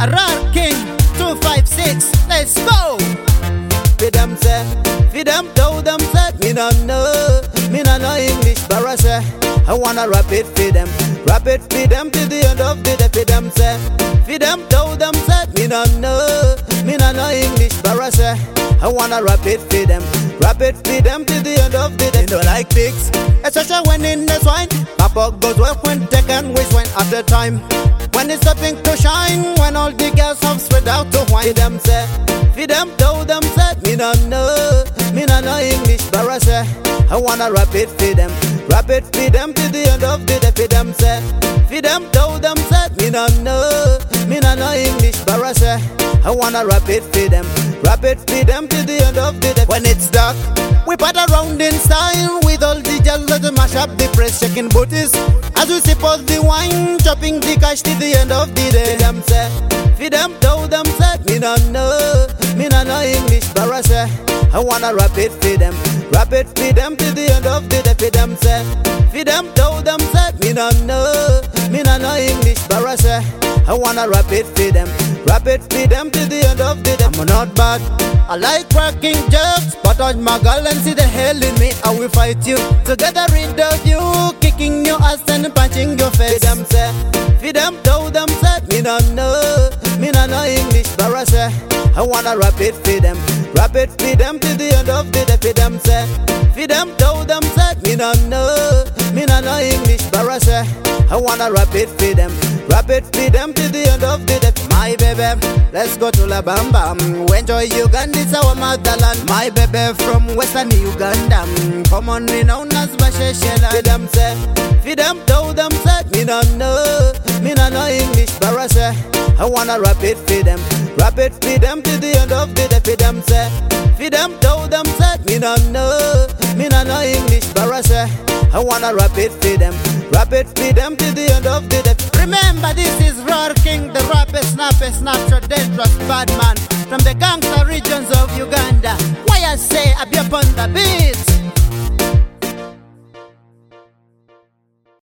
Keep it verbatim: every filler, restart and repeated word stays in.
A Rare King two five six. Let's go. Feed them say, feed them tell them say, me no know, me no know English, but I say, I wanna rap it, feed them, rap it, feed them to the end of the day. Feed them say, feed them tell them say, me no know, me no know English, but I say, I wanna rap it, feed them, rap it, feed them to the end of the day. They don't like pigs, especially when in the swine. Papa goes well when they can waste wine after time. When it's stopping to shine, when all the girls have spread out to wine. Feed them say, feed them tell them say, me no know, me no know English, but I say, I wanna rap it, feed them, rap it, feed them to the end of the day. Feed them say, feed them tell them say, me no know, me no know English, but I say, I wanna rap it, feed them, rap it, feed them to the end of the day. When it's dark, we pat around in style with all the gels that mash up the press, shaking booties as we sip out the wine, chopping the cash to the end of the day. Feed them say, feed them tell them say, me no know, me no know English, but I say, I wanna rap it, feed them, rap it, feed them to the end of the day. Feed them say, feed them tell them say, me no know, me no know English, but I say, I wanna rap it, feed them, rap it, feed them to the end of the day. I'm not bad, I like cracking jokes, but touch my girl and see the hell in me. I will fight you, together rid of you, kicking your ass and punching your face. Feed them say, feed them tell them say, me no know, me no know English, but I say, I wanna rap it, feed them, rap it, feed them to the end of the day. Feed them say, feed them tell them say, me no know, me no know English, but I say, I wanna rap it, feed them, rap it, feed them to the end of the day. My baby, let's go to La Bamba. Enjoy Uganda, it's our motherland. My baby from Western Uganda, come on, we known as Basheshela. Feed them say, feed them tell them say, me no know, me no know English, but I say, I wanna rap it, feed them, rap it, feed them to the end of the day. Feed them say, feed them tell them say, me no know, me no know English, but I say, I wanna rap it, feed them, rap it, feed them to the end of the day. Remember, this is Rare King, the rappers, snappers, snapshot, dangerous bad man from the gangster regions of Uganda.